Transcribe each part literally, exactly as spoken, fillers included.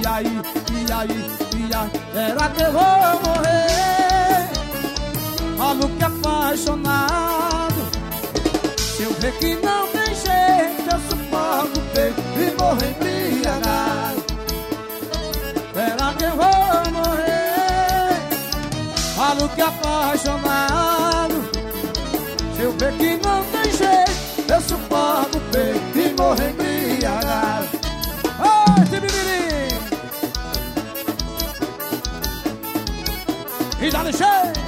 aí, e aí, e aí, será que eu vou morrer? Maluco apaixonado. Se eu ver que não tem jeito, eu suporto o peito e morrer embriagado. Será que eu vou morrer? Maluco apaixonado. Se eu ver que não tem jeito, eu suporto o peito e morrer embriagado. Oi, Tibiriri! E dá-lhe cheio!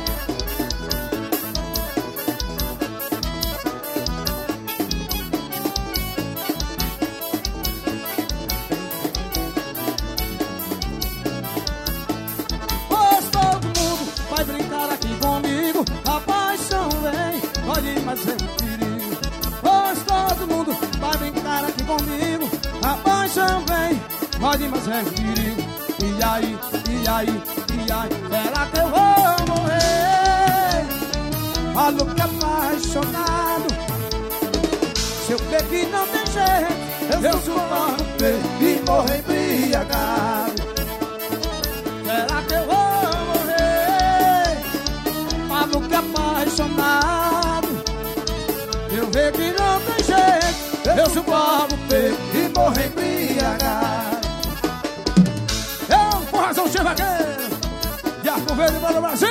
Pois todo mundo vai brincar aqui comigo. A paixão vem, pode mas é um perigo. Pois todo mundo vai brincar aqui comigo. A paixão vem, pode mas é um perigo. E aí, e aí, e aí, será que eu vou morrer? Maluco apaixonado. Se eu ver que não tem jeito, eu suporto e morrer embriagado. Será que eu vou morrer? Maluco apaixonado. Eu ver que não tem jeito, eu suporto e morrer embriagado. É um porrazão cheio vaqueiro de Arco Verde para o Brasil.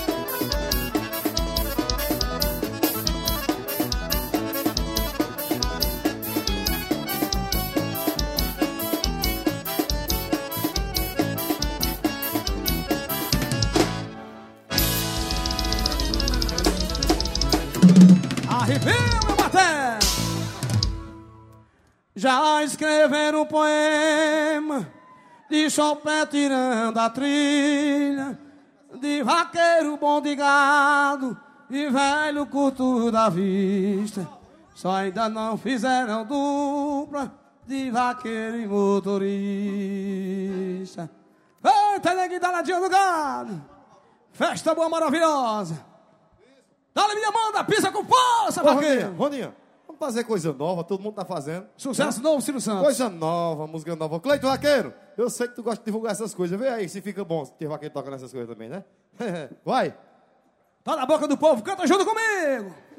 Arrepio, meu bater. Já escreveram um poema de chopé tirando a trilha, de vaqueiro bom de gado e velho curto da vista. Só ainda não fizeram dupla de vaqueiro e motorista. Eita, neguinho danadinho do gado, festa boa maravilhosa. Dá-lhe minha manda, pisa com força, vaqueiro. Roninho, Roninho, vamos fazer coisa nova, todo mundo tá fazendo. Sucesso, né? Novo, Ciro Santos. Coisa nova, música nova. Cleito Vaqueiro, eu sei que tu gosta de divulgar essas coisas. Vê aí se fica bom ter vaqueiro tocando essas coisas também, né? Vai. Tá na boca do povo, canta junto comigo.